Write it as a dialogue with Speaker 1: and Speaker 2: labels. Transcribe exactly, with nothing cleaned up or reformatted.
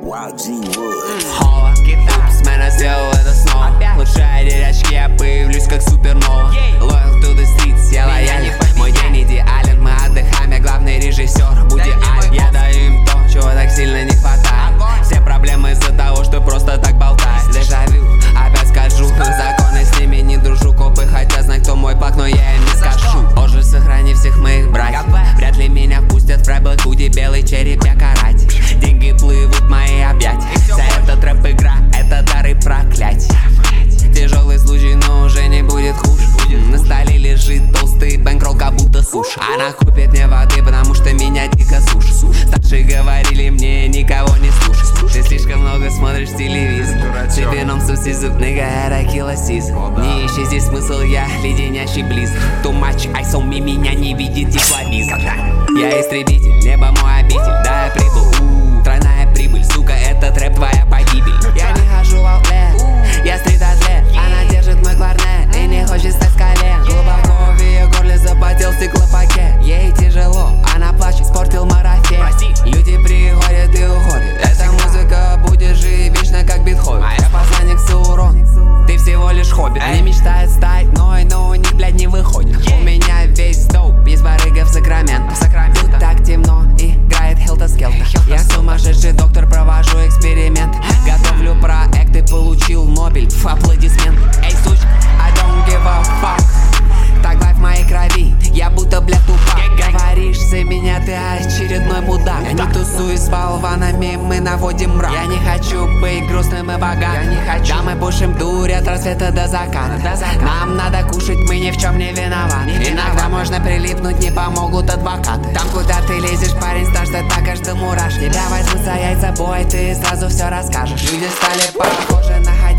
Speaker 1: Хола, упс, мэна сделал это снова. Лучшая дерячки, я появлюсь как супернова. Loyal to the streets, я лоялен. Мой день идеален, мы отдыхаем, я главный режиссер. Буди Аль, я даю им то, чего так сильно не хватает. Все проблемы из-за того, что просто так болтаешь. Дежавю, опять скажу, законы с ними не дружу. Копы хотят знать, кто мой плак, но я им не скажу. Боже, сохрани всех моих братьев. Вряд ли меня пустят в рэп худи, белый череп, я карать. Деньги плывут в мои объятия. Вся эта трэп-игра, это дары проклятия. Тяжелый случай, но уже не будет хуже. На столе лежит толстый бэнкролл, как будто суши. Она купит мне воды, потому что меня дико сушит. Старшие говорили мне никого не слушать. Ты слишком много смотришь телевизор. Ты вином суси зуб, нига, это килосиз. Не ищи здесь смысл, я леденящий близ. Too much ice on me, меня не видит тепловизор. Я истребитель, небо мой обитель. Да, я прибыл, тройная прибыль. Сука, это трэп, твоя погибель. Я не хожу в аутлет, я стрит-атлет. Она держит мой кларнет и не хочет стать с колен. Глубоко в ее горле запотел стеклопакет. Ей тяжело, она плачет, спортил марафет. Люди приходят и уходят. Эта музыка будет жить вечно, как Бетховен. Я посланник Саурон, ты всего лишь хоббит. Они мечтают стать мной, но у них, блядь, не выходит. У меня весь доуп, есть барыга в Сакраменто. Тут так темно, играет Хелта-Скелта. Я сумасшедший доктор, провожу эксперимент. Готовлю проекты, получил Нобель. Аплодисмент. Эй, суч, I don't give a fuck. Так лайф в моей крови, я будто, блядь, тупак. Говоришь за меня, ты очередной мудак. Я не тусуюсь с болванами, мы наводим мрак. Я не хочу быть грустным и богатым. Я не хочу. Да, мы пушим дурь от рассвета до заката. До заката. Нам надо кушать, мы ни в чем не виноваты. Иногда можно прилипнуть, не помогут адвокаты. Там, куда ты лезешь, парень, страшно так аж до мураш. Тебя возьмут за яйца, бой, ты сразу все расскажешь. Люди стали похожи на